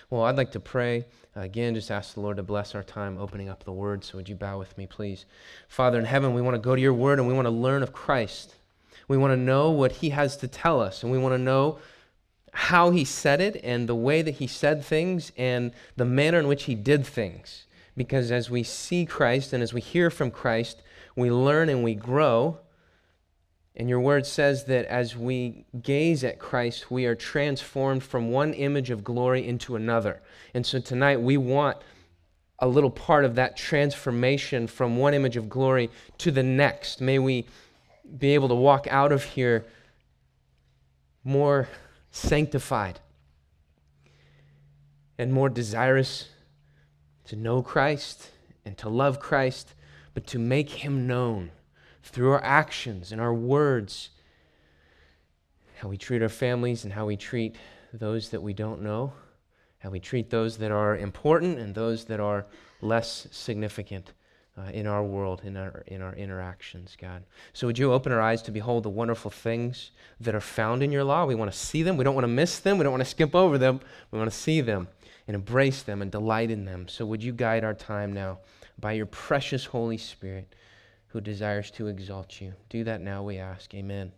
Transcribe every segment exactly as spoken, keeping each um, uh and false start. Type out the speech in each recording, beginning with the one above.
Well, I'd like to pray. Uh, again, just ask the Lord to bless our time opening up the Word. So would you bow with me, please? Father in heaven, we want to go to your Word and we want to learn of Christ. We want to know what he has to tell us, and we want to know how he said it and the way that he said things and the manner in which he did things. Because as we see Christ and as we hear from Christ, we learn and we grow. And your word says that as we gaze at Christ, we are transformed from one image of glory into another. And so tonight we want a little part of that transformation from one image of glory to the next. May we be able to walk out of here more sanctified and more desirous to know Christ and to love Christ, but to make him known through our actions and our words, how we treat our families and how we treat those that we don't know, how we treat those that are important and those that are less significant uh, in our world, in our in our interactions, God. So would you open our eyes to behold the wonderful things that are found in your law? We want to see them. We don't want to miss them. We don't want to skip over them. We want to see them and embrace them and delight in them. So would you guide our time now by your precious Holy Spirit, who desires to exalt you. Do that now, we ask. Amen.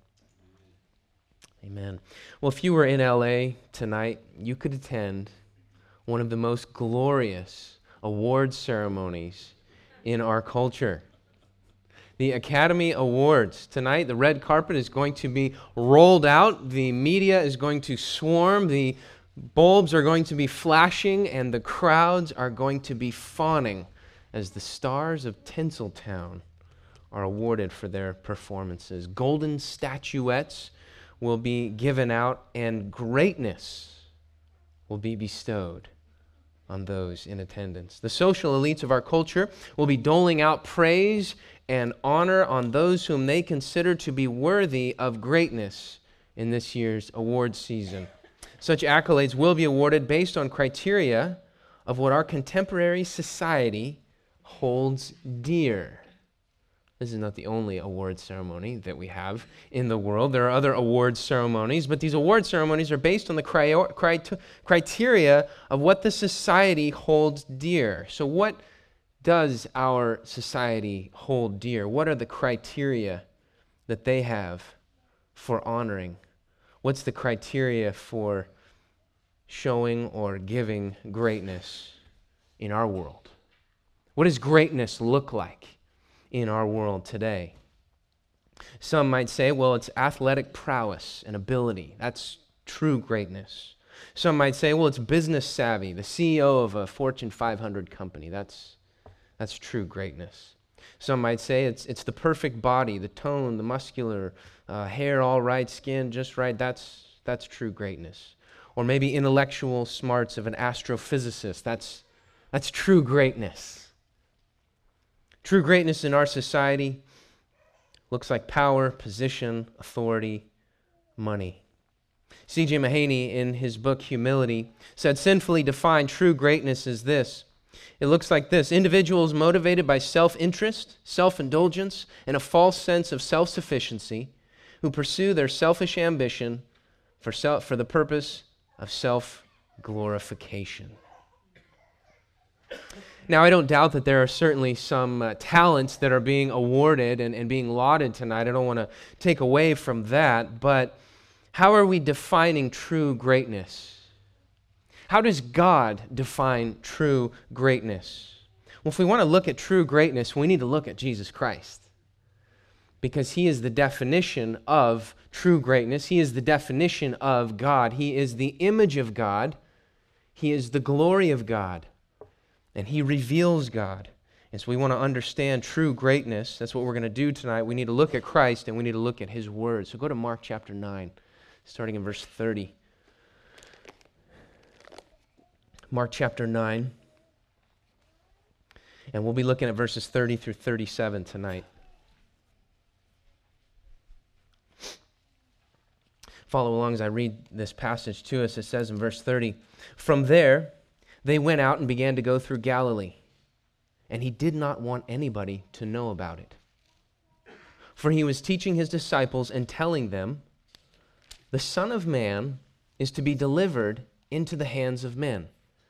Amen. Well, if you were in L A tonight, you could attend one of the most glorious award ceremonies in our culture. The Academy Awards. Tonight, the red carpet is going to be rolled out. The media is going to swarm. The bulbs are going to be flashing, and the crowds are going to be fawning as the stars of Tinseltown are awarded for their performances. Golden statuettes will be given out, and greatness will be bestowed on those in attendance. The social elites of our culture will be doling out praise and honor on those whom they consider to be worthy of greatness in this year's award season. Such accolades will be awarded based on criteria of what our contemporary society holds dear. This is not the only award ceremony that we have in the world. There are other award ceremonies, but these award ceremonies are based on the cri- cri- criteria of what the society holds dear. So what does our society hold dear? What are the criteria that they have for honoring? What's the criteria for showing or giving greatness in our world? What does greatness look like in our world today? Some might say, well, it's athletic prowess and ability. That's true greatness. Some might say, well, it's business savvy, the C E O of a Fortune five hundred company. That's that's true greatness. Some might say it's it's the perfect body, the tone, the muscular, uh, hair all right, skin just right. That's that's true greatness. Or maybe intellectual smarts of an astrophysicist. That's that's true greatness. True greatness in our society looks like power, position, authority, money. C J Mahaney, in his book Humility, said sinfully defined true greatness is this. It looks like this: individuals motivated by self-interest, self-indulgence, and a false sense of self-sufficiency who pursue their selfish ambition for, self, for the purpose of self-glorification. Now, I don't doubt that there are certainly some uh, talents that are being awarded and, and being lauded tonight. I don't want to take away from that, but how are we defining true greatness? How does God define true greatness? Well, if we want to look at true greatness, we need to look at Jesus Christ, because he is the definition of true greatness. He is the definition of God. He is the image of God. He is the glory of God. And he reveals God. And so we want to understand true greatness. That's what we're going to do tonight. We need to look at Christ and we need to look at his word. So go to Mark chapter nine, starting in verse thirty. Mark chapter nine. And we'll be looking at verses thirty through thirty-seven tonight. Follow along as I read this passage to us. It says in verse thirty, "From there they went out and began to go through Galilee, and he did not want anybody to know about it. For he was teaching his disciples and telling them, 'The Son of Man is to be delivered into the hands of men,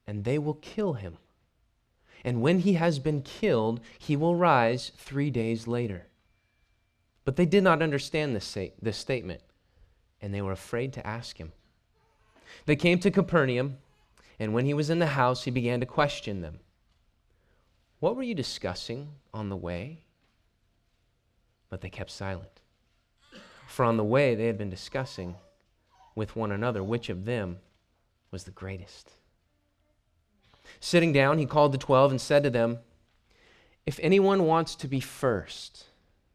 and they will kill him. And when he has been killed, he will rise three days later." But they did not understand this, this statement, and they were afraid to ask him. They came to Capernaum, and when he was in the house, he began to question them. "What were you discussing on the way?" But they kept silent. For on the way they had been discussing with one another which of them was the greatest. Sitting down, he called the twelve and said to them, "If anyone wants to be first,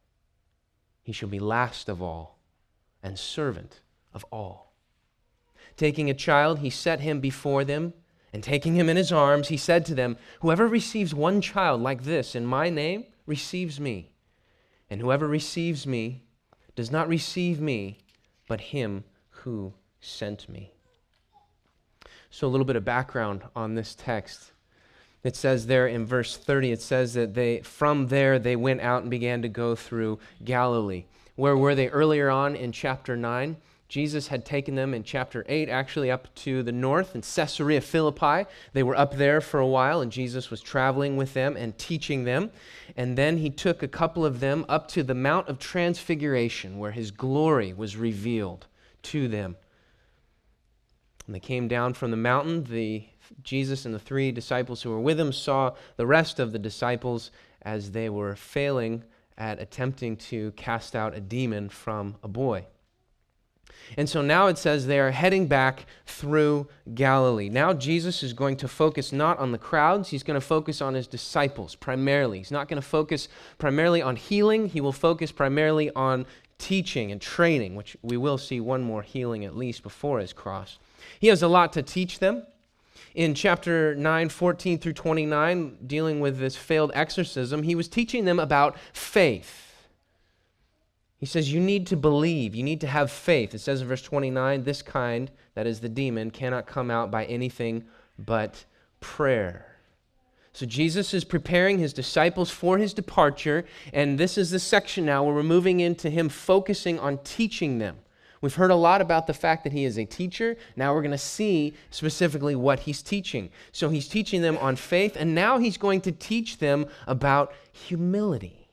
he shall be last of all and servant of all." Taking a child, he set him before them, and taking him in his arms, he said to them, "Whoever receives one child like this in my name receives me, and whoever receives me does not receive me, but him who sent me." So a little bit of background on this text. It says there in verse thirty, it says that they from there they went out and began to go through Galilee. Where were they earlier on in chapter nine? Jesus had taken them in chapter eight, actually up to the north in Caesarea Philippi. They were up there for a while, and Jesus was traveling with them and teaching them. And then he took a couple of them up to the Mount of Transfiguration, where his glory was revealed to them. When they came down from the mountain, the Jesus and the three disciples who were with him saw the rest of the disciples as they were failing at attempting to cast out a demon from a boy. And so now it says they are heading back through Galilee. Now Jesus is going to focus not on the crowds, he's going to focus on his disciples primarily. He's not going to focus primarily on healing, he will focus primarily on teaching and training, which we will see one more healing at least before his cross. He has a lot to teach them. In chapter nine, fourteen through twenty-nine, dealing with this failed exorcism, he was teaching them about faith. He says, you need to believe, you need to have faith. It says in verse twenty-nine, this kind, that is the demon, cannot come out by anything but prayer. So Jesus is preparing his disciples for his departure, and this is the section now where we're moving into him focusing on teaching them. We've heard a lot about the fact that he is a teacher. Now we're going to see specifically what he's teaching. So he's teaching them on faith, and now he's going to teach them about humility.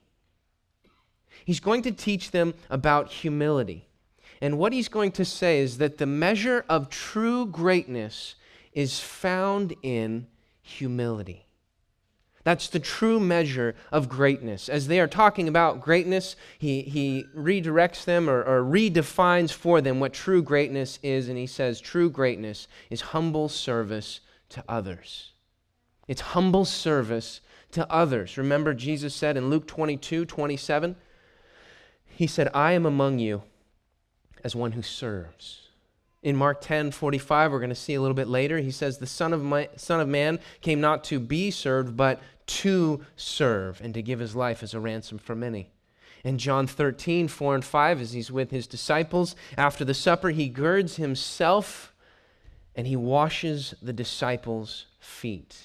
He's going to teach them about humility. And what he's going to say is that the measure of true greatness is found in humility. That's the true measure of greatness. As they are talking about greatness, he, he redirects them or, or redefines for them what true greatness is, and he says true greatness is humble service to others. It's humble service to others. Remember, Jesus said in Luke twenty-two, twenty-seven, he said, I am among you as one who serves. In Mark ten, forty-five, we're going to see a little bit later, he says, the Son of, my, Son of Man came not to be served, but to serve and to give his life as a ransom for many. In John thirteen, four and five, as he's with his disciples, after the supper, he girds himself and he washes the disciples' feet.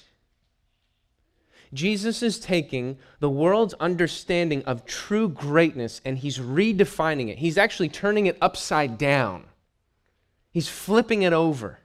Jesus is taking the world's understanding of true greatness and he's redefining it. He's actually turning it upside down. He's flipping it over.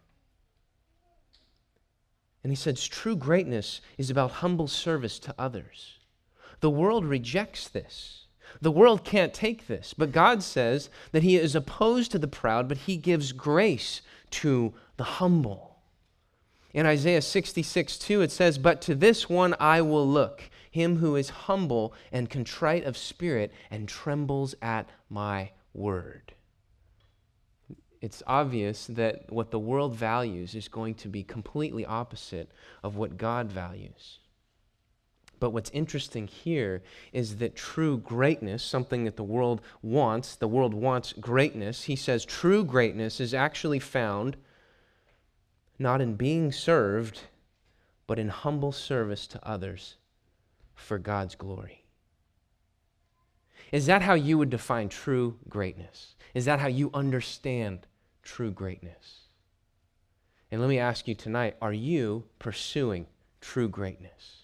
And he says true greatness is about humble service to others. The world rejects this. The world can't take this. But God says that he is opposed to the proud, but he gives grace to the humble. In Isaiah sixty-six, two, it says, but to this one I will look, him who is humble and contrite of spirit and trembles at my word. It's obvious that what the world values is going to be completely opposite of what God values. But what's interesting here is that true greatness, something that the world wants, the world wants greatness, he says true greatness is actually found not in being served, but in humble service to others for God's glory. Is that how you would define true greatness? Is that how you understand true greatness? And let me ask you tonight, are you pursuing true greatness?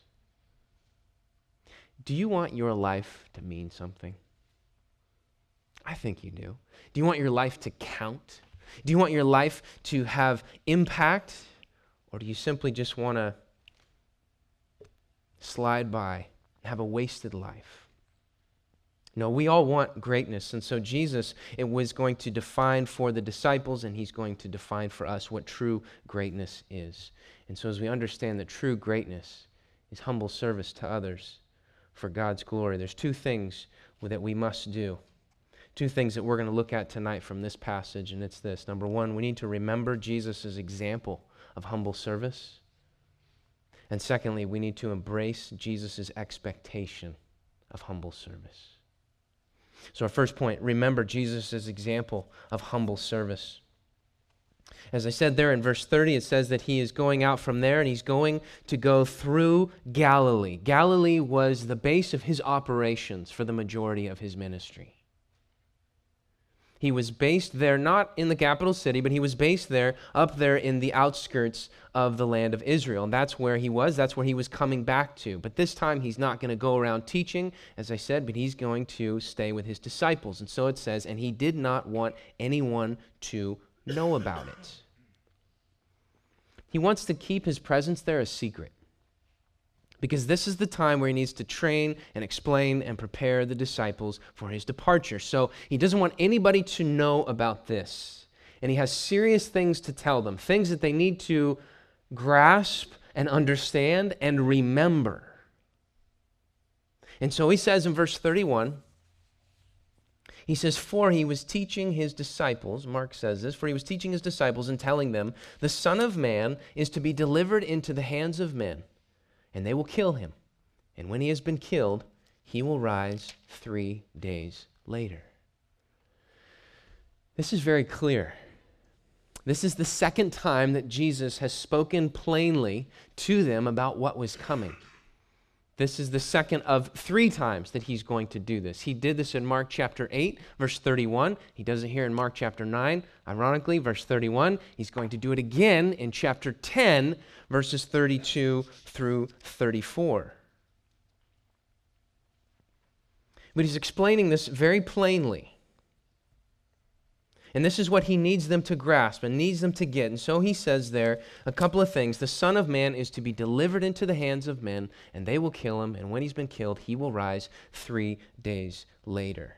Do you want your life to mean something? I think you do. Do you want your life to count? Do you want your life to have impact? Or do you simply just want to slide by, have a wasted life? No, we all want greatness, and so Jesus, it was going to define for the disciples, and he's going to define for us what true greatness is. And so as we understand that true greatness is humble service to others for God's glory, there's two things that we must do. Two things that we're going to look at tonight from this passage, and it's this. Number one, we need to remember Jesus' example of humble service. And secondly, we need to embrace Jesus' expectation of humble service. So our first point, remember Jesus' example of humble service. As I said there in verse thirty, it says that he is going out from there and he's going to go through Galilee. Galilee was the base of his operations for the majority of his ministry. He was based there, not in the capital city, but he was based there, up there in the outskirts of the land of Israel. And that's where he was. That's where he was coming back to. But this time, he's not going to go around teaching, as I said, but he's going to stay with his disciples. And so it says, and he did not want anyone to know about it. He wants to keep his presence there a secret, because this is the time where he needs to train and explain and prepare the disciples for his departure. So he doesn't want anybody to know about this. And he has serious things to tell them, things that they need to grasp and understand and remember. And so he says in verse thirty-one, he says, for he was teaching his disciples, Mark says this, for he was teaching his disciples and telling them, the Son of Man is to be delivered into the hands of men, and they will kill him. And when he has been killed, he will rise three days later. This is very clear. This is the second time that Jesus has spoken plainly to them about what was coming. This is the second of three times that he's going to do this. He did this in Mark chapter eight, verse thirty-one. He does it here in Mark chapter nine. Ironically, verse thirty-one. He's going to do it again in chapter ten, verses thirty-two through thirty-four. But he's explaining this very plainly. And this is what he needs them to grasp and needs them to get. And so he says there a couple of things. The Son of Man is to be delivered into the hands of men, and they will kill him. And when he's been killed, he will rise three days later.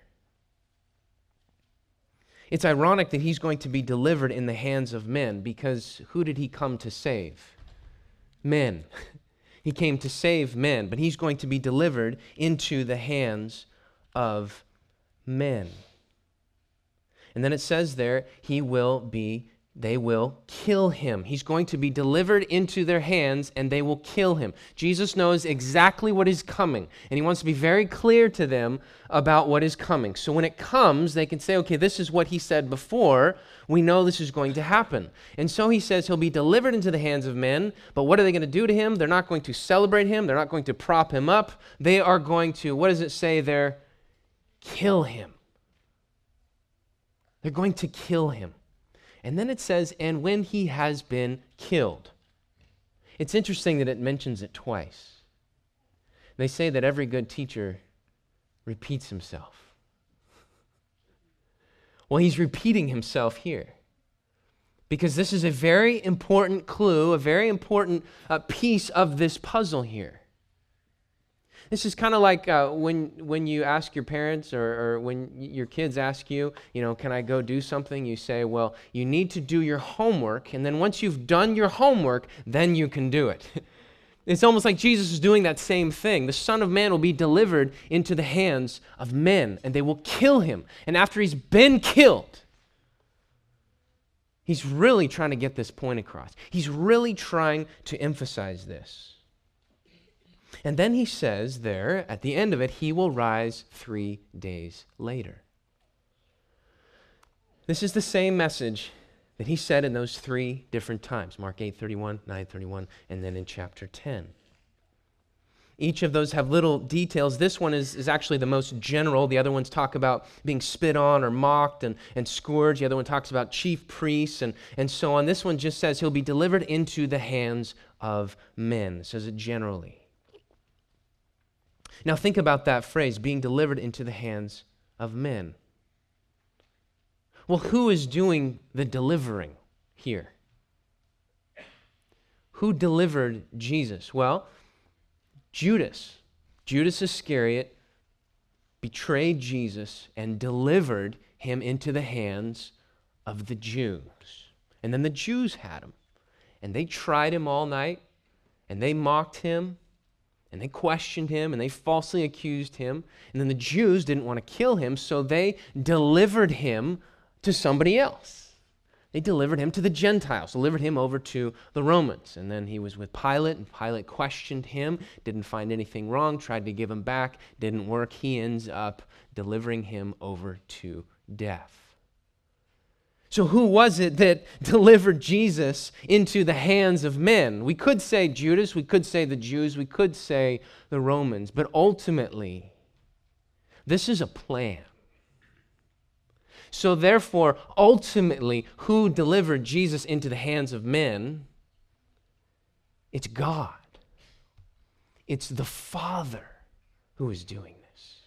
It's ironic that he's going to be delivered in the hands of men, because who did he come to save? Men. He came to save men, but he's going to be delivered into the hands of men. And then it says there, he will be, they will kill him. He's going to be delivered into their hands, and they will kill him. Jesus knows exactly what is coming, and he wants to be very clear to them about what is coming. So when it comes, they can say, okay, this is what he said before. We know this is going to happen. And so he says he'll be delivered into the hands of men, but what are they going to do to him? They're not going to celebrate him. They're not going to prop him up. They are going to, what does it say there? Kill him. They're going to kill him. And then it says, and when he has been killed. It's interesting that it mentions it twice. They say that every good teacher repeats himself. Well, he's repeating himself here, because this is a very important clue, a very important uh, piece of this puzzle here. This is kind of like uh, when when you ask your parents, or, or when your kids ask you, you know, can I go do something? You say, well, you need to do your homework, and then once you've done your homework, then you can do it. It's almost like Jesus is doing that same thing. The Son of Man will be delivered into the hands of men, and they will kill him. And after he's been killed, he's really trying to get this point across. He's really trying to emphasize this. And then he says there, at the end of it, he will rise three days later. This is the same message that he said in those three different times, Mark eight thirty-one, nine thirty-one, and then in chapter ten. Each of those have little details. This one is, is actually the most general. The other ones talk about being spit on or mocked and, and scourged. The other one talks about chief priests and, and so on. This one just says he'll be delivered into the hands of men. It says it generally. Now think about that phrase, being delivered into the hands of men. Well, who is doing the delivering here? Who delivered Jesus? Well, Judas. Judas Iscariot betrayed Jesus and delivered him into the hands of the Jews. And then the Jews had him. And they tried him all night, and they mocked him, and they questioned him, and they falsely accused him. And then the Jews didn't want to kill him, so they delivered him to somebody else. They delivered him to the Gentiles, delivered him over to the Romans. And then he was with Pilate, and Pilate questioned him, didn't find anything wrong, tried to give him back, didn't work. He ends up delivering him over to death. So who was it that delivered Jesus into the hands of men? We could say Judas, we could say the Jews, we could say the Romans, but ultimately, this is a plan. So therefore, ultimately, who delivered Jesus into the hands of men? It's God. It's the Father who is doing this.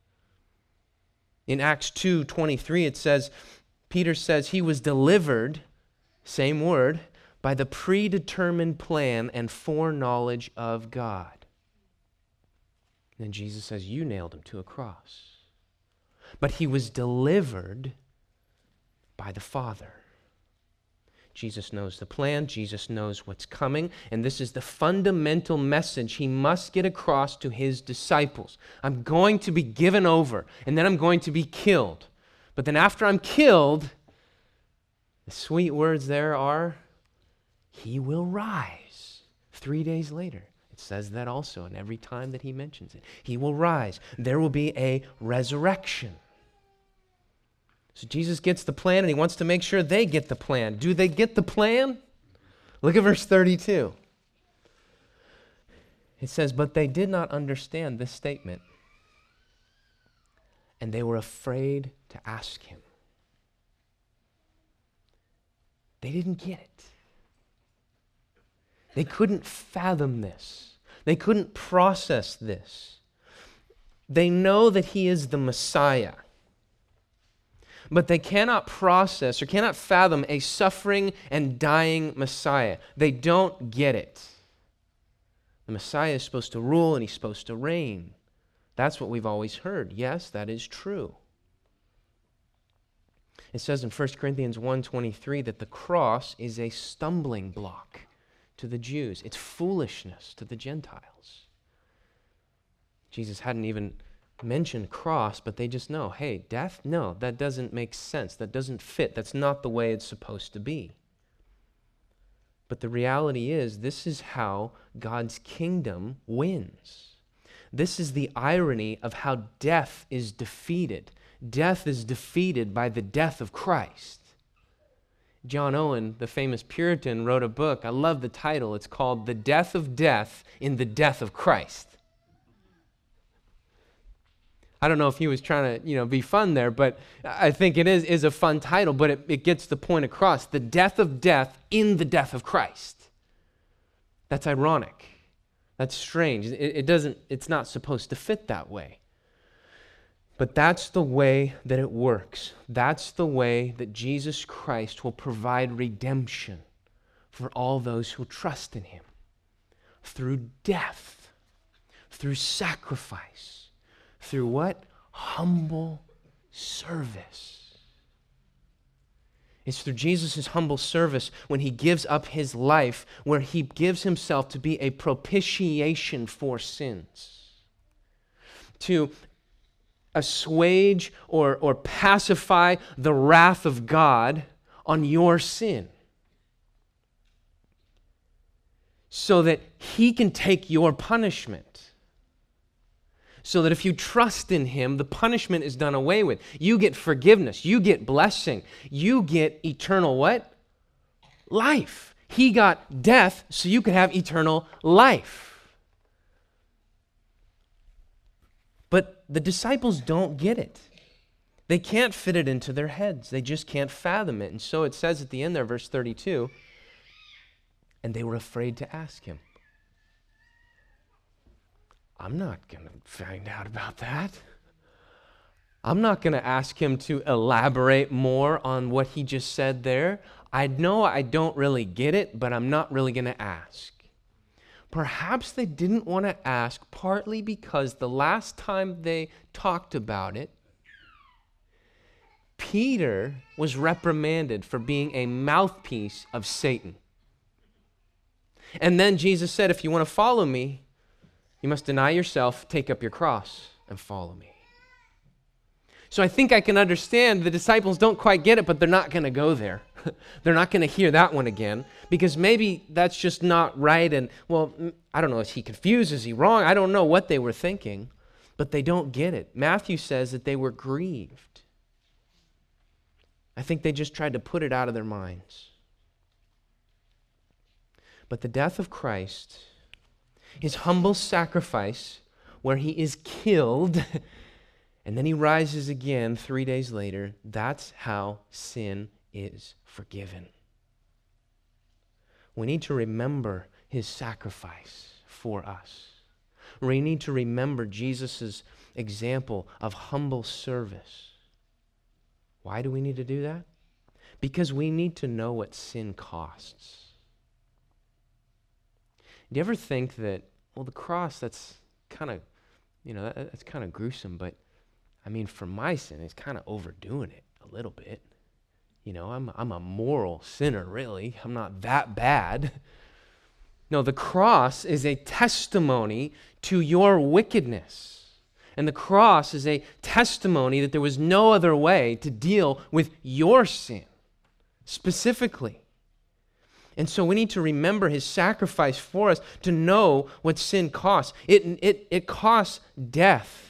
In Acts two twenty-three, it says, Peter says he was delivered, same word, by the predetermined plan and foreknowledge of God. And then Jesus says, you nailed him to a cross. But he was delivered by the Father. Jesus knows the plan. Jesus knows what's coming. And this is the fundamental message he must get across to his disciples. I'm going to be given over, and then I'm going to be killed. But then after I'm killed, the sweet words there are, he will rise three days later. It says that also, and every time that he mentions it, he will rise. There will be a resurrection. So Jesus gets the plan, and he wants to make sure they get the plan. Do they get the plan? Look at verse thirty-two. It says, but they did not understand this statement, and they were afraid to ask him. They didn't get it. They couldn't fathom this. They couldn't process this. They know that he is the Messiah, but they cannot process or cannot fathom a suffering and dying Messiah. They don't get it. The Messiah is supposed to rule and he's supposed to reign. That's what we've always heard. Yes, that is true. It says in First Corinthians one twenty-three that the cross is a stumbling block to the Jews. It's foolishness to the Gentiles. Jesus hadn't even mentioned cross, but they just know, hey, death? No, that doesn't make sense. That doesn't fit. That's not the way it's supposed to be. But the reality is, this is how God's kingdom wins. This is the irony of how death is defeated. Death is defeated by the death of Christ. John Owen, the famous Puritan, wrote a book. I love the title. It's called The Death of Death in the Death of Christ. I don't know if he was trying to, you know, be fun there, but I think it is, is a fun title, but it, it gets the point across. The death of death in the death of Christ. That's ironic. That's strange. It, it doesn't, it's not supposed to fit that way. But that's the way that it works. That's the way that Jesus Christ will provide redemption for all those who trust in him. Through death, through sacrifice, through what? Humble service. It's through Jesus' humble service when he gives up his life, where he gives himself to be a propitiation for sins, to assuage or, or pacify the wrath of God on your sin, so that he can take your punishment. So that if you trust in him, the punishment is done away with. You get forgiveness. You get blessing. You get eternal what? Life. He got death so you could have eternal life. But the disciples don't get it. They can't fit it into their heads. They just can't fathom it. And so it says at the end there, verse thirty-two, and they were afraid to ask him. I'm not going to find out about that. I'm not going to ask him to elaborate more on what he just said there. I know I don't really get it, but I'm not really going to ask. Perhaps they didn't want to ask partly because the last time they talked about it, Peter was reprimanded for being a mouthpiece of Satan. And then Jesus said, if you want to follow me, you must deny yourself, take up your cross, and follow me. So I think I can understand the disciples don't quite get it, but they're not going to go there. They're not going to hear that one again, because maybe that's just not right. And, well, I don't know, is he confused? Is he wrong? I don't know what they were thinking, but they don't get it. Matthew says that they were grieved. I think they just tried to put it out of their minds. But the death of Christ, his humble sacrifice where he is killed and then he rises again three days later, that's how sin is forgiven. We need to remember his sacrifice for us. We need to remember Jesus' example of humble service. Why do we need to do that? Because we need to know what sin costs. Do you ever think that, well, the cross, that's kind of, you know, that, that's kind of gruesome, but I mean, for my sin, it's kind of overdoing it a little bit. You know, I'm, I'm a moral sinner, really. I'm not that bad. No, the cross is a testimony to your wickedness. And the cross is a testimony that there was no other way to deal with your sin, specifically. And so we need to remember his sacrifice for us to know what sin costs. It, it, it costs death.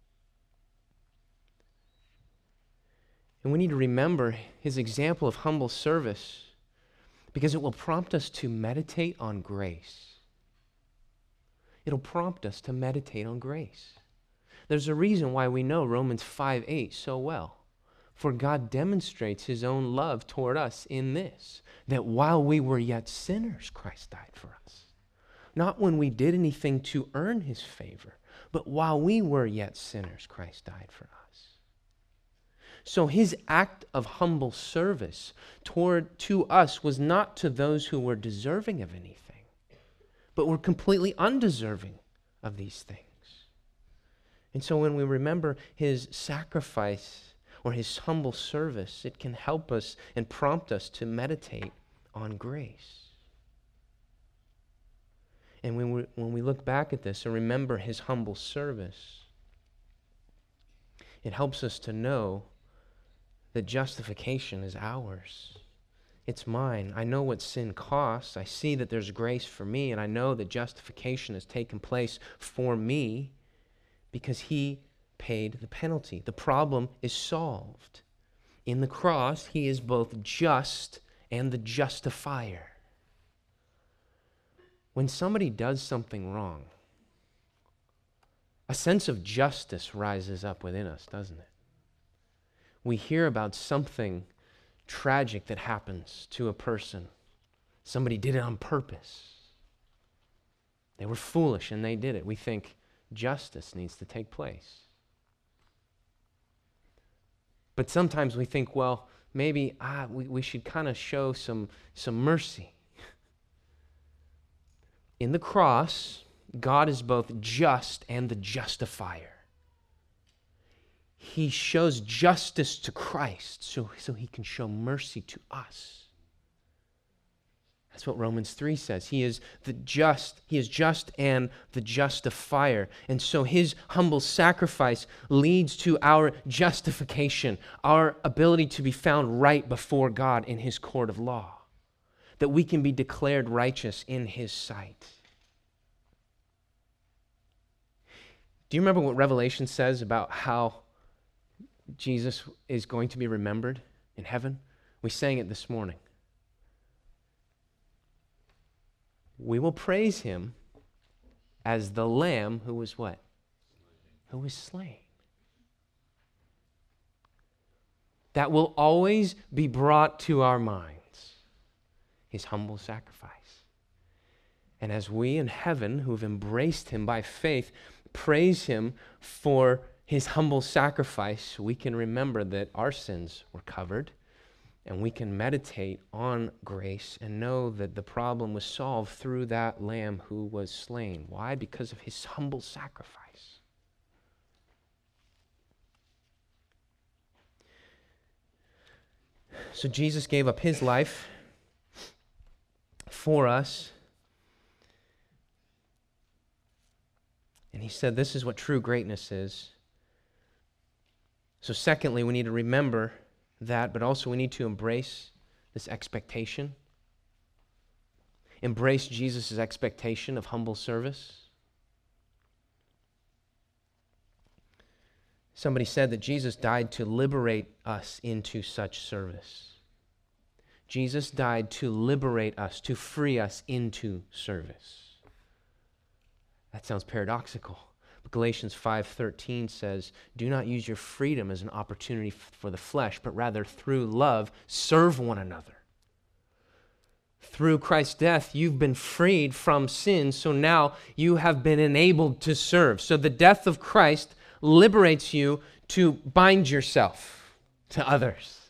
And we need to remember his example of humble service because it will prompt us to meditate on grace. It'll prompt us to meditate on grace. There's a reason why we know Romans five eight so well. For God demonstrates his own love toward us in this, that while we were yet sinners, Christ died for us. Not when we did anything to earn his favor, but while we were yet sinners, Christ died for us. So his act of humble service toward to us was not to those who were deserving of anything, but were completely undeserving of these things. And so when we remember his sacrifice or his humble service, it can help us and prompt us to meditate on grace. And when we, when we look back at this and remember his humble service, it helps us to know that justification is ours. It's mine. I know what sin costs. I see that there's grace for me, and I know that justification has taken place for me because he paid the penalty. The problem is solved. In the cross, he is both just and the justifier. When somebody does something wrong, a sense of justice rises up within us, doesn't it? We hear about something tragic that happens to a person. Somebody did it on purpose. They were foolish and they did it. We think justice needs to take place. But sometimes we think, well, maybe ah, we, we should kind of show some, some mercy. In the cross, God is both just and the justifier. He shows justice to Christ so, so he can show mercy to us. That's what Romans three says. He is the just, he is just and the justifier. And so his humble sacrifice leads to our justification, our ability to be found right before God in his court of law, that we can be declared righteous in his sight. Do you remember what Revelation says about how Jesus is going to be remembered in heaven? We sang it this morning. We will praise him as the Lamb who was what? Who was slain. That will always be brought to our minds, his humble sacrifice. And as we in heaven who have embraced him by faith, praise him for his humble sacrifice, we can remember that our sins were covered, and we can meditate on grace and know that the problem was solved through that lamb who was slain. Why? Because of his humble sacrifice. So Jesus gave up his life for us. And he said this is what true greatness is. So secondly, we need to remember that, but also we need to embrace this expectation. Embrace Jesus' expectation of humble service. Somebody said that Jesus died to liberate us into such service. Jesus died to liberate us, to free us into service. That sounds paradoxical. But Galatians five thirteen says, do not use your freedom as an opportunity for the flesh, but rather through love, serve one another. Through Christ's death, you've been freed from sin, so now you have been enabled to serve. So the death of Christ liberates you to bind yourself to others.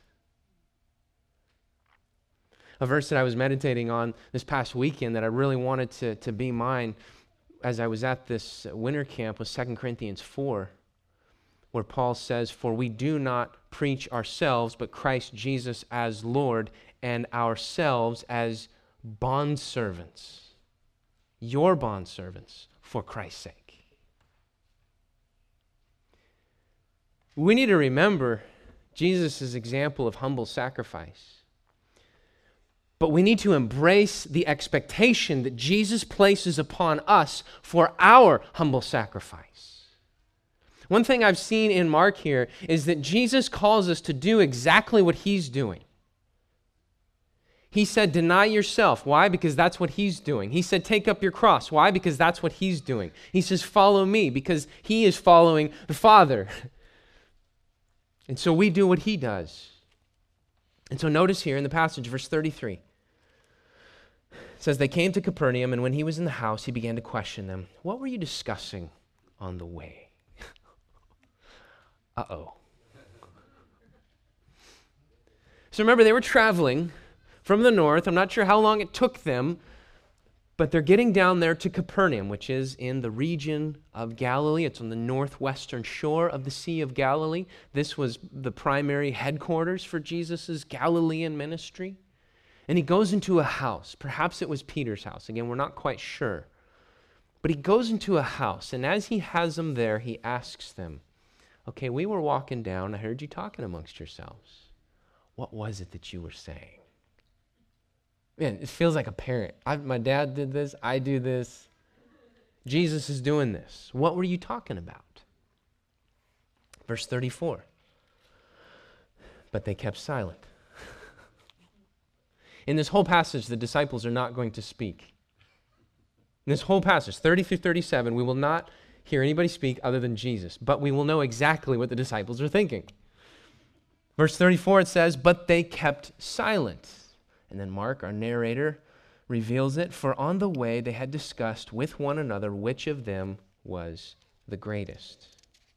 A verse that I was meditating on this past weekend that I really wanted to, to be mine as I was at this winter camp was Second Corinthians four, where Paul says, for we do not preach ourselves, but Christ Jesus as Lord, and ourselves as bondservants, your bondservants, for Christ's sake. We need to remember Jesus' example of humble sacrifice. But we need to embrace the expectation that Jesus places upon us for our humble sacrifice. One thing I've seen in Mark here is that Jesus calls us to do exactly what he's doing. He said, deny yourself. Why? Because that's what he's doing. He said, take up your cross. Why? Because that's what he's doing. He says, follow me, because he is following the Father. And so we do what he does. And so notice here in the passage, verse thirty-three, it says, they came to Capernaum, and when he was in the house, he began to question them. What were you discussing on the way? Uh-oh. So remember, they were traveling from the north. I'm not sure how long it took them, but they're getting down there to Capernaum, which is in the region of Galilee. It's on the northwestern shore of the Sea of Galilee. This was the primary headquarters for Jesus' Galilean ministry. And he goes into a house. Perhaps it was Peter's house. Again, we're not quite sure. But he goes into a house, and as he has them there, he asks them, okay, we were walking down. I heard you talking amongst yourselves. What was it that you were saying? Man, it feels like a parent. I, my dad did this. I do this. Jesus is doing this. What were you talking about? Verse thirty-four. But they kept silent. In this whole passage, the disciples are not going to speak. In this whole passage, thirty through thirty-seven, we will not hear anybody speak other than Jesus, but we will know exactly what the disciples are thinking. Verse thirty-four, it says, but they kept silent. And then Mark, our narrator, reveals it, for on the way they had discussed with one another which of them was the greatest.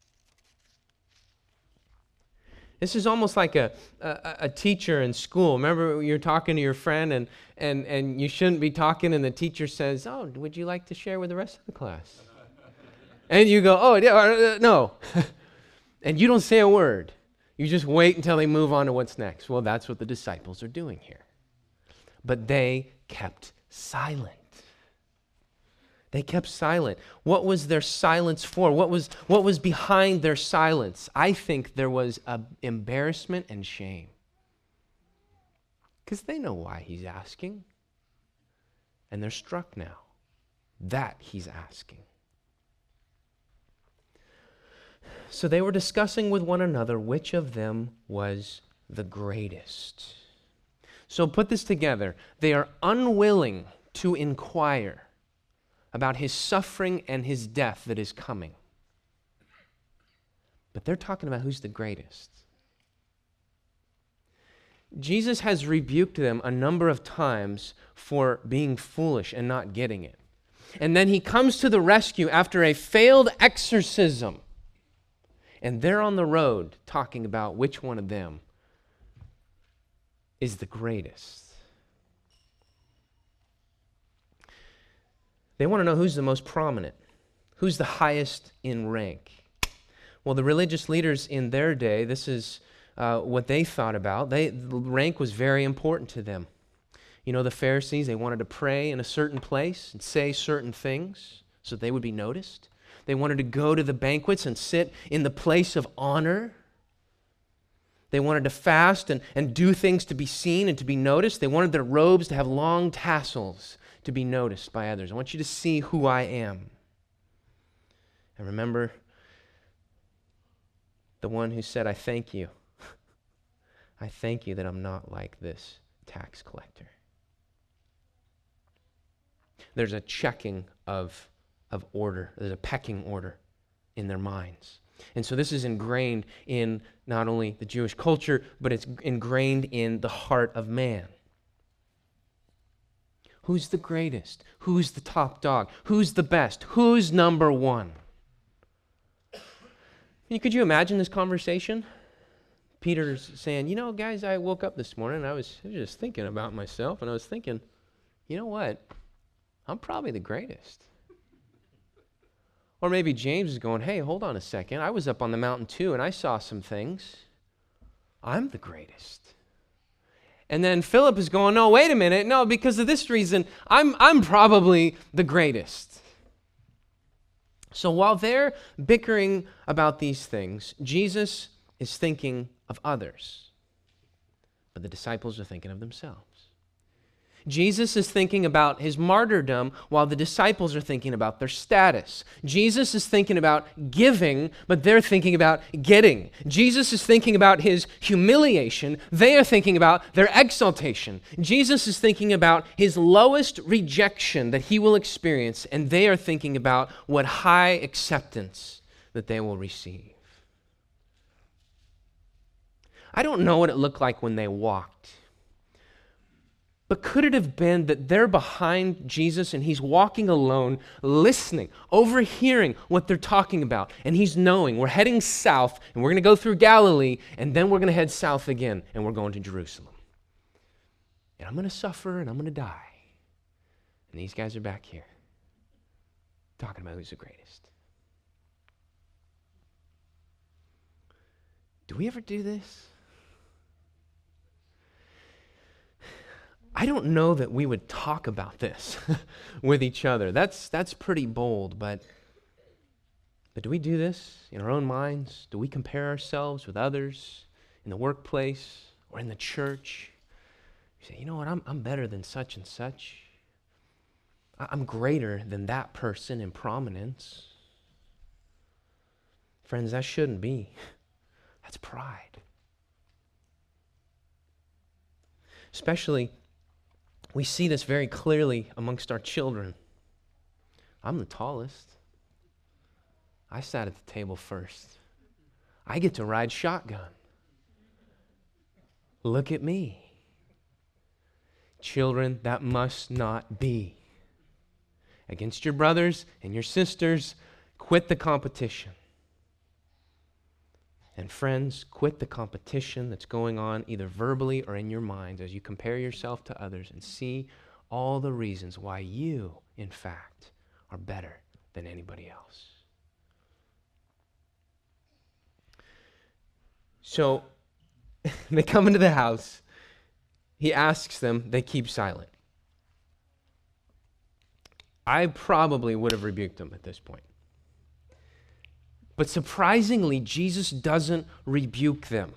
This is almost like a, a, a teacher in school. Remember, you're talking to your friend, and, and, and you shouldn't be talking, and the teacher says, oh, would you like to share with the rest of the class? And you go, oh, yeah, uh, no. And you don't say a word. You just wait until they move on to what's next. Well, that's what the disciples are doing here. But they kept silent. They kept silent. What was their silence for? What was, what was behind their silence? I think there was a embarrassment and shame. Because they know why he's asking. And they're struck now that he's asking. So they were discussing with one another which of them was the greatest. So put this together. They are unwilling to inquire about his suffering and his death that is coming. But they're talking about who's the greatest. Jesus has rebuked them a number of times for being foolish and not getting it. And then he comes to the rescue after a failed exorcism. And they're on the road talking about which one of them is the greatest. They want to know who's the most prominent, who's the highest in rank. Well, the religious leaders in their day, this is uh, what they thought about. They, the rank was very important to them. You know, the Pharisees, they wanted to pray in a certain place and say certain things so they would be noticed. They wanted to go to the banquets and sit in the place of honor. They wanted to fast and, and do things to be seen and to be noticed. They wanted their robes to have long tassels to be noticed by others. I want you to see who I am. And remember the one who said, I thank you. I thank you that I'm not like this tax collector. There's a checking of, of order. There's a pecking order in their minds. And so this is ingrained in not only the Jewish culture, but it's ingrained in the heart of man. Who's the greatest? Who's the top dog? Who's the best? Who's number one? Could you imagine this conversation? Peter's saying, you know, guys, I woke up this morning and I was just thinking about myself, and I was thinking, you know what? I'm probably the greatest. Or maybe James is going, hey, hold on a second. I was up on the mountain too, and I saw some things. I'm the greatest. And then Philip is going, no, wait a minute. No, because of this reason, I'm, I'm probably the greatest. So while they're bickering about these things, Jesus is thinking of others. But the disciples are thinking of themselves. Jesus is thinking about his martyrdom while the disciples are thinking about their status. Jesus is thinking about giving, but they're thinking about getting. Jesus is thinking about his humiliation. They are thinking about their exaltation. Jesus is thinking about his lowest rejection that he will experience, and they are thinking about what high acceptance that they will receive. I don't know what it looked like when they walked. But could it have been that they're behind Jesus and he's walking alone, listening, overhearing what they're talking about, and he's knowing we're heading south and we're going to go through Galilee, and then we're going to head south again and we're going to Jerusalem. And I'm going to suffer and I'm going to die. And these guys are back here talking about who's the greatest. Do we ever do this? I don't know that we would talk about this with each other. That's that's pretty bold, but but do we do this in our own minds? Do we compare ourselves with others in the workplace or in the church? You say, you know what, I'm I'm better than such and such. I'm greater than that person in prominence. Friends, that shouldn't be. That's pride. Especially, we see this very clearly amongst our children. I'm the tallest. I sat at the table first. I get to ride shotgun. Look at me. Children, that must not be. Against your brothers and your sisters, quit the competition. And friends, quit the competition that's going on either verbally or in your minds as you compare yourself to others and see all the reasons why you, in fact, are better than anybody else. So they come into the house. He asks them. They keep silent. I probably would have rebuked them at this point. But surprisingly, Jesus doesn't rebuke them.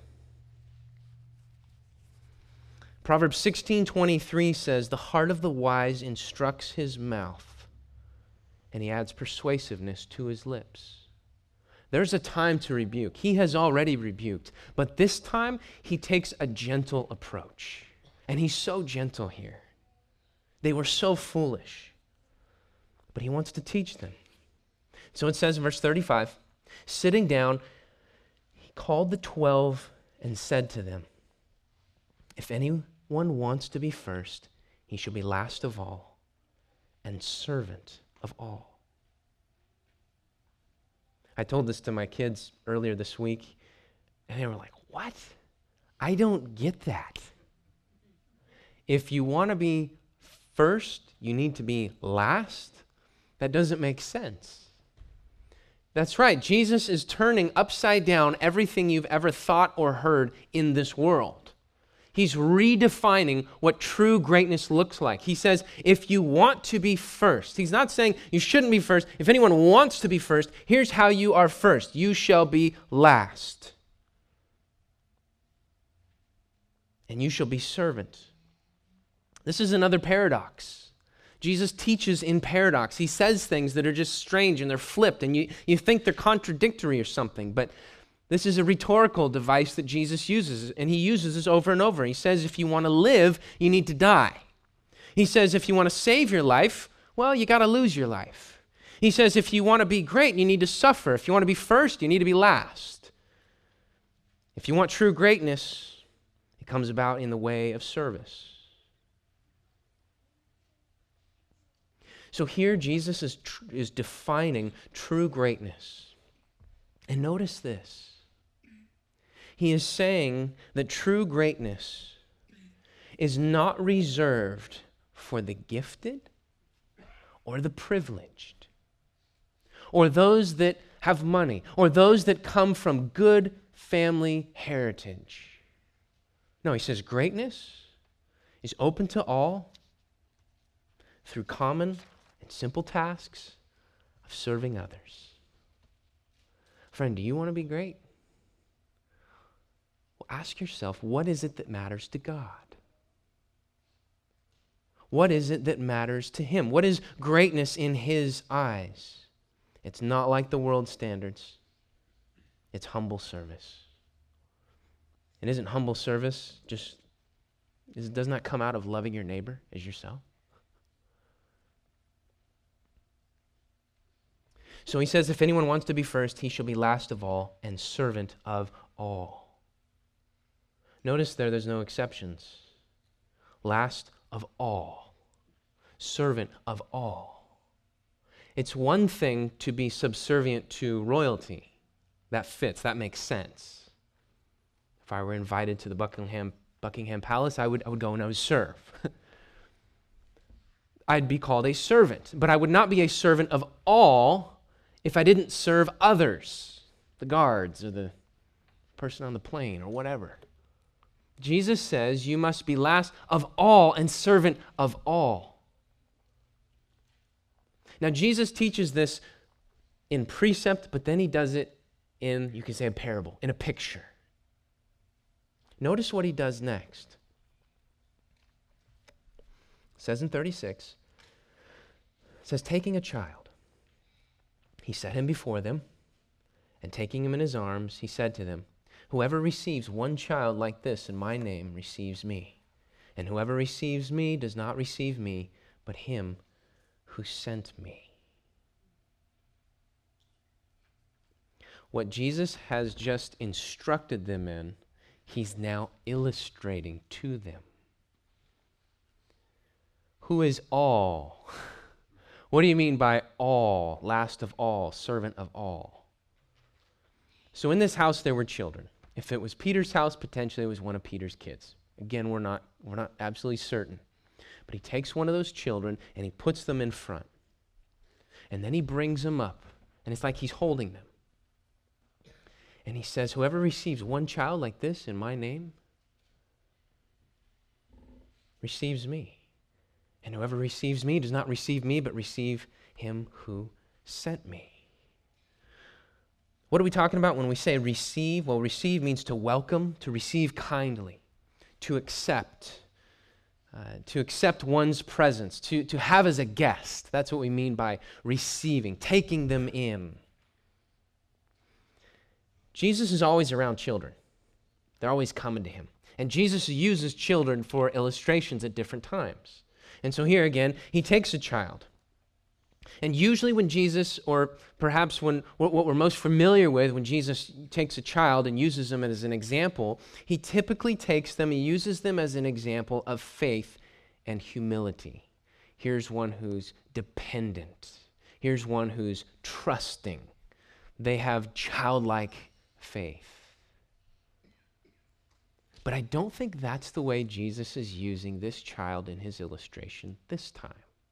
Proverbs sixteen twenty-three says, the heart of the wise instructs his mouth, and he adds persuasiveness to his lips. There's a time to rebuke. He has already rebuked, but this time he takes a gentle approach. And he's so gentle here. They were so foolish, but he wants to teach them. So it says in verse thirty-five, sitting down, he called the twelve and said to them, if anyone wants to be first, he shall be last of all and servant of all. I told this to my kids earlier this week, and they were like, what? I don't get that. If you want to be first, you need to be last? That doesn't make sense. That's right. Jesus is turning upside down everything you've ever thought or heard in this world. He's redefining what true greatness looks like. He says, if you want to be first, he's not saying you shouldn't be first. If anyone wants to be first, here's how you are first. You shall be last. And you shall be servant. This is another paradox. Jesus teaches in paradox. He says things that are just strange and they're flipped and you, you think they're contradictory or something, but this is a rhetorical device that Jesus uses, and he uses this over and over. He says if you want to live, you need to die. He says if you want to save your life, well, you got to lose your life. He says if you want to be great, you need to suffer. If you want to be first, you need to be last. If you want true greatness, it comes about in the way of service. So here Jesus is, tr- is defining true greatness. And notice this. He is saying that true greatness is not reserved for the gifted or the privileged or those that have money or those that come from good family heritage. No, he says greatness is open to all through common and simple tasks of serving others. Friend, do you want to be great? Well, ask yourself, what is it that matters to God? What is it that matters to Him? What is greatness in His eyes? It's not like the world's standards. It's humble service. And isn't humble service just, is, doesn't that come out of loving your neighbor as yourself? So he says, if anyone wants to be first, he shall be last of all and servant of all. Notice there, there's no exceptions. Last of all. Servant of all. It's one thing to be subservient to royalty. That fits, that makes sense. If I were invited to the Buckingham, Buckingham Palace, I would, I would go and I would serve. I'd be called a servant, but I would not be a servant of all if I didn't serve others, the guards or the person on the plane or whatever. Jesus says you must be last of all and servant of all. Now, Jesus teaches this in precept, but then he does it in, you can say, a parable, in a picture. Notice what he does next. It says in thirty-six, it says, taking a child, he set him before them, and taking him in his arms, he said to them, whoever receives one child like this in my name receives me, and whoever receives me does not receive me, but him who sent me. What Jesus has just instructed them in, he's now illustrating to them. Who is all? What do you mean by all, last of all, servant of all? So in this house there were children. If it was Peter's house, potentially it was one of Peter's kids. Again, we're not, we're not absolutely certain. But he takes one of those children and he puts them in front. And then he brings them up. And it's like he's holding them. And he says, whoever receives one child like this in my name receives me. And whoever receives me does not receive me, but receive him who sent me. What are we talking about when we say receive? Well, receive means to welcome, to receive kindly, to accept, uh, to accept one's presence, to, to have as a guest. That's what we mean by receiving, taking them in. Jesus is always around children. They're always coming to him. And Jesus uses children for illustrations at different times. And so here again, he takes a child. And usually when Jesus, or perhaps when what we're most familiar with, when Jesus takes a child and uses them as an example, he typically takes them, he uses them as an example of faith and humility. Here's one who's dependent. Here's one who's trusting they have childlike faith. But I don't think that's the way Jesus is using this child in his illustration this time.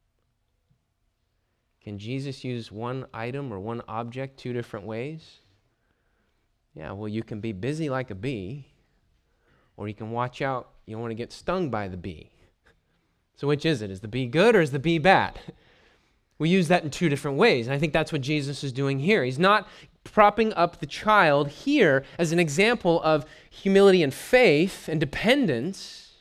Can Jesus use one item or one object two different ways? Yeah, well, you can be busy like a bee, or you can watch out, you don't want to get stung by the bee. So which is it? Is the bee good or is the bee bad? We use that in two different ways, and I think that's what Jesus is doing here. He's not propping up the child here as an example of humility and faith and dependence.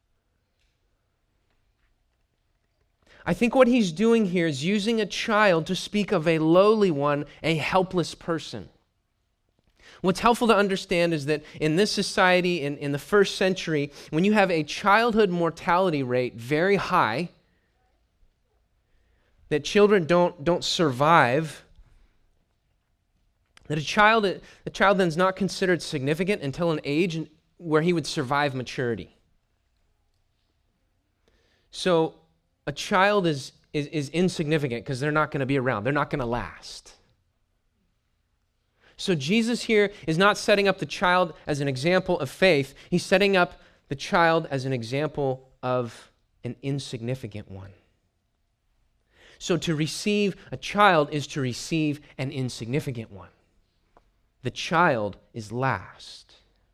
I think what he's doing here is using a child to speak of a lowly one, a helpless person. What's helpful to understand is that in this society, in, in the first century, when you have a childhood mortality rate very high, that children don't, don't survive, that a child, a child then is not considered significant until an age where he would survive maturity. So a child is, is, is insignificant because they're not going to be around. They're not going to last. So Jesus here is not setting up the child as an example of faith. He's setting up the child as an example of an insignificant one. So to receive a child is to receive an insignificant one. The child is last.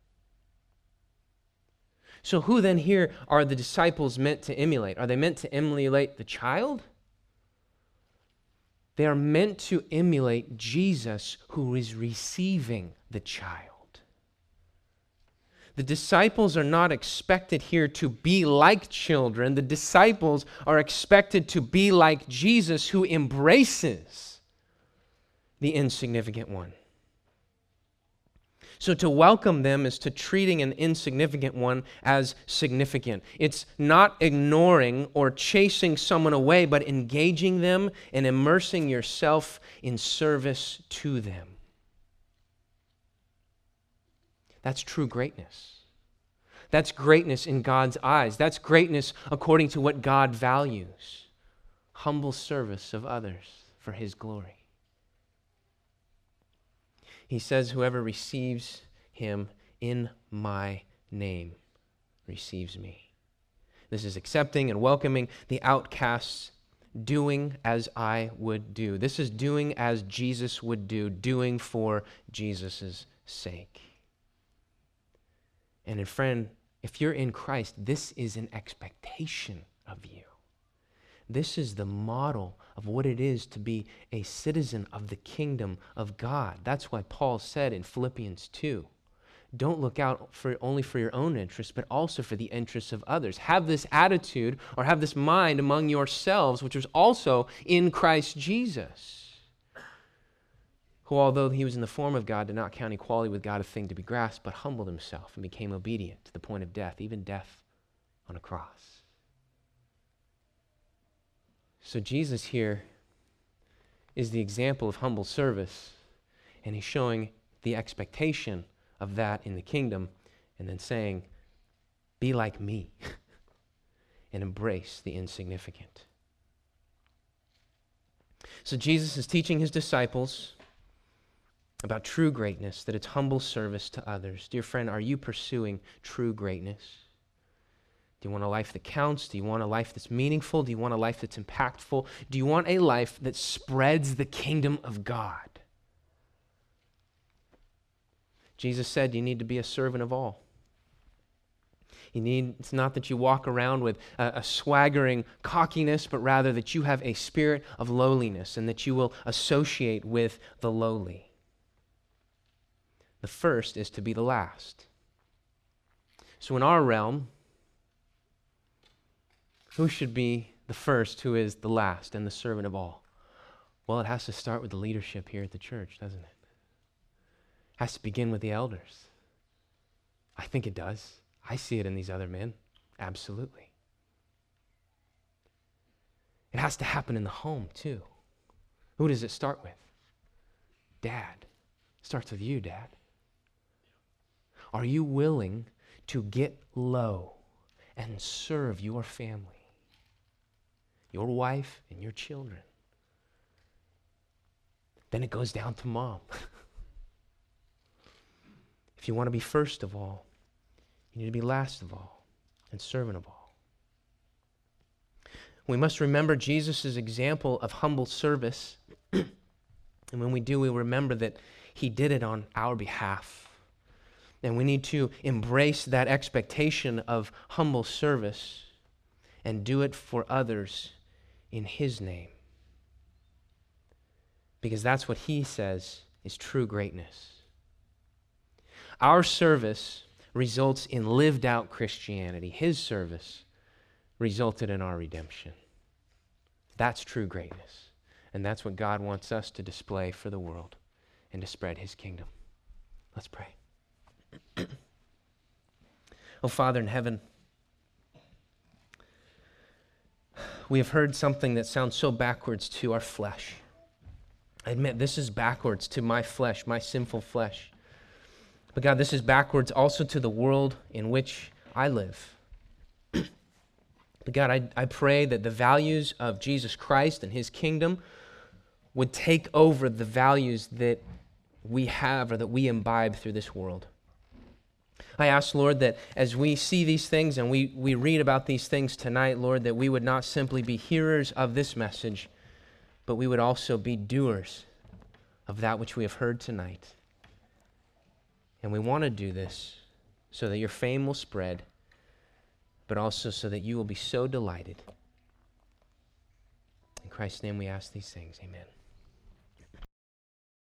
So who then here are the disciples meant to emulate? Are they meant to emulate the child? They are meant to emulate Jesus, who is receiving the child. The disciples are not expected here to be like children. The disciples are expected to be like Jesus, who embraces the insignificant one. So to welcome them is to treating an insignificant one as significant. It's not ignoring or chasing someone away, but engaging them and immersing yourself in service to them. That's true greatness. That's greatness in God's eyes. That's greatness according to what God values. Humble service of others for His glory. He says, whoever receives him in my name receives me. This is accepting and welcoming the outcasts, doing as I would do. This is doing as Jesus would do, doing for Jesus' sake. And and friend, if you're in Christ, this is an expectation of you. This is the model of what it is to be a citizen of the kingdom of God. That's why Paul said in Philippians two, don't look out for only for your own interests, but also for the interests of others. Have this attitude or have this mind among yourselves, which was also in Christ Jesus, who, although he was in the form of God, did not count equality with God a thing to be grasped, but humbled himself and became obedient to the point of death, even death on a cross. So Jesus here is the example of humble service, and he's showing the expectation of that in the kingdom, and then saying, be like me and embrace the insignificant. So Jesus is teaching his disciples about true greatness, that it's humble service to others. Dear friend, are you pursuing true greatness? Do you want a life that counts? Do you want a life that's meaningful? Do you want a life that's impactful? Do you want a life that spreads the kingdom of God? Jesus said you need to be a servant of all. You need, it's not that you walk around with a, a swaggering cockiness, but rather that you have a spirit of lowliness and that you will associate with the lowly. The first is to be the last. So in our realm, who should be the first, who is the last and the servant of all? Well, it has to start with the leadership here at the church, doesn't it? It has to begin with the elders. I think it does. I see it in these other men. Absolutely. It has to happen in the home, too. Who does it start with? Dad. It starts with you, Dad. Are you willing to get low and serve your family, your wife and your children? then it goes down to mom. If you want to be first of all, you need to be last of all and servant of all. We must remember Jesus' example of humble service. And when we do, we remember that he did it on our behalf. And we need to embrace that expectation of humble service and do it for others in his name. Because that's what he says is true greatness. Our service results in lived out Christianity. His service resulted in our redemption. That's true greatness. And that's what God wants us to display for the world and to spread his kingdom. Let's pray. Oh, Father in heaven, we have heard something that sounds so backwards to our flesh. I admit this is backwards to my flesh, my sinful flesh. But God, this is backwards also to the world in which I live. But God, I, I pray that the values of Jesus Christ and his kingdom would take over the values that we have or that we imbibe through this world. I ask, Lord, that as we see these things and we, we read about these things tonight, Lord, that we would not simply be hearers of this message, but we would also be doers of that which we have heard tonight. And we want to do this so that your fame will spread, but also so that you will be so delighted. In Christ's name we ask these things. Amen.